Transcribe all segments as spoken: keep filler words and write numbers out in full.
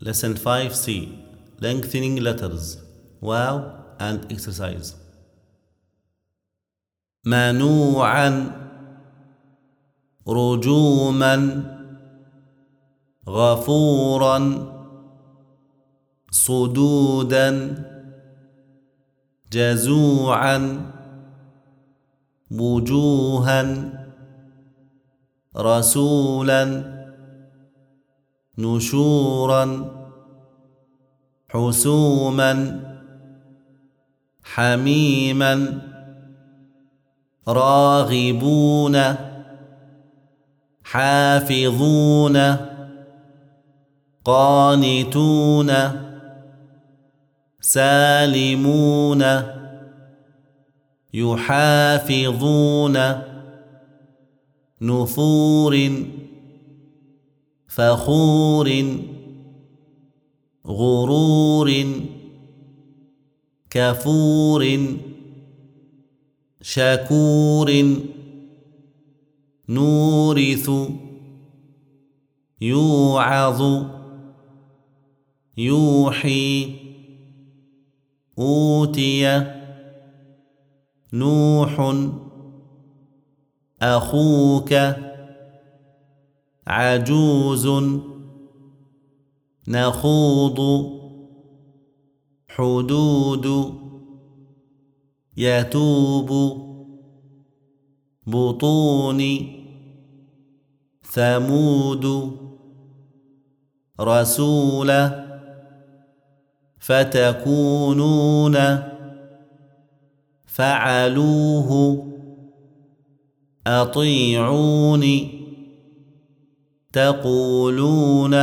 Lesson five C. Lengthening letters. Wow and exercise. منوعا رجوما غفورا صدودا جزوعا وجوها رسولا نشورا حسوما حميما راغبون حافظون قانتون سالمون يحافظون نفور فخور غرور كفور شكور نورث يوعظ يوحي أوتي نوح أخوك عجوز نخوض حدود يتوب بطون ثمود رسول فتكونون فعلوه أطيعوني تقولون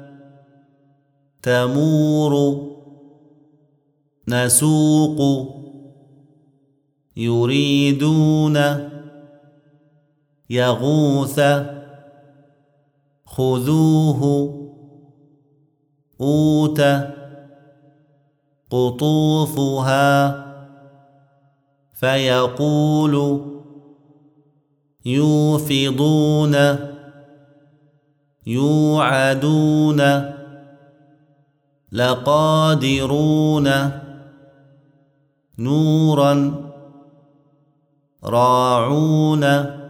تمور نسوق يريدون يغوث خذوه أوت قطوفها فيقول يوفضون يوعدون لقادرون نورا راعون